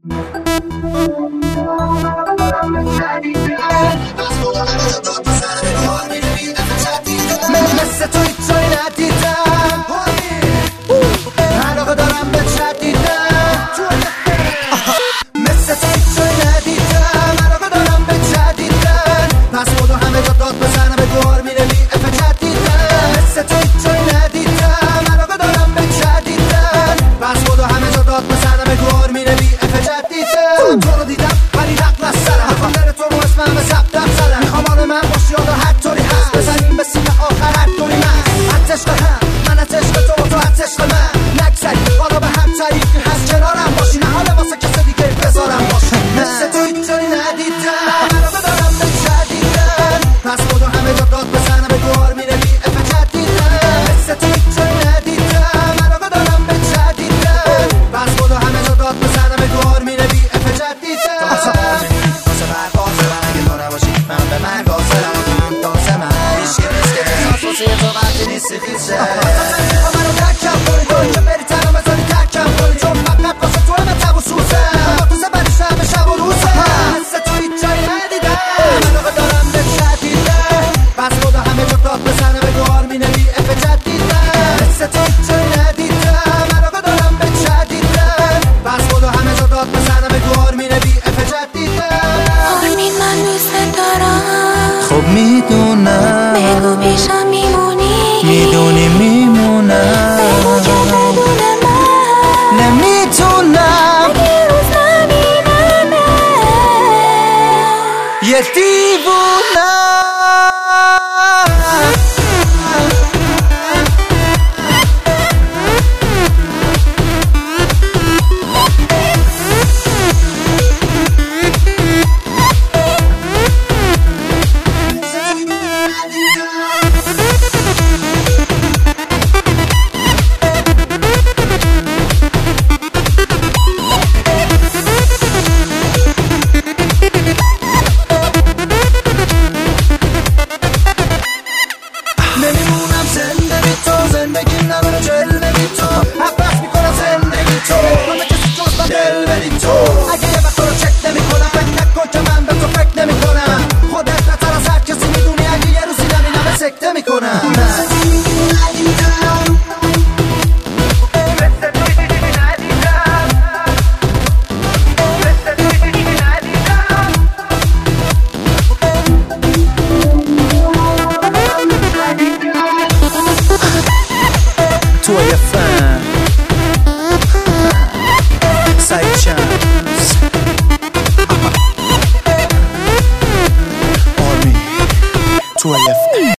مثل تو هیچ جایی ندیدم، علاقه دارم به جدیدم. مثل تو هیچ جایی ندیدم، علاقه دارم به جدیدم. پس خدا همه جا داد بزنم به دوار میره بی اف جدیدم. مثل تو هیچ جایی ندیدم، علاقه دارم به جدیدم. پس خدا همه جا داد بزنم به دوار میره بی اف جدیدم. تو رو دیدم ولی نقل از سرم، خاطر تو رو اسمم به زبدم زدم. میخوام آن من باشی آده هر طوری هست، بزنیم به سیم آخر هر دوری من. عشق هم من از عشق تو و تو از عشق من نگذری، حالا به هم طریقی هست کنارم باشی، نه حالا واسه کسی دیگه بذارم باشی. مثل تو هیچ جایی ندیدم، علاقه دارم به جدیدم. پس خدا همه جا داد بزنم به دوار میره بی اف جدیدم. مثل تو هیچ جایی ندیدم، علاقه دارم به جدیدم. پس خدا همه جا داد بزنم به دوار میره بی اف جدیدم. واسه برقاسه من اگه تو نباشی من به مرگ حاضرم و تو هم تازه من میشکه ریسکه احساس واسه تو وقتی نیستی خیزه. منو درکم کنی تو که بری تنها بذاری ترکم کنی، چون فقط واسه تو همه تب و سوزه با تو زبرش همه شب و روزه. مثل تو هیچ جایی ندیدم، علاقه دارم به جدیدم. پس خدا همه جا داد بزنه به دوار مینه بی اف جدیدم. مثل تو هیچ جایی ندیدم، علاقه دارم به جدیدم. پس خدا همه جا داد بزنه به دوار مینه بی اف جدیدم. آرمین من دوست دارم، خب میدونم بگو پیشم میمونی، میدونی میمونم، بگو که بدون من نمیتونم اگه روز نبینمه یه دیوونم. نمیمونم زنده بی تو، زندگی نداره جلوه بی تو، عباس میکنم زندگی تو، همه کسی جز من دل بری تو. اگه یه وقت رو چک نمی کنم فکر نکن که من به تو فکر نمی کنم. خودت بهتر از هر کسی میدونی، اگه یه روزی نبینم سکته میکنم. Toy FM Side Chance Army Toy FM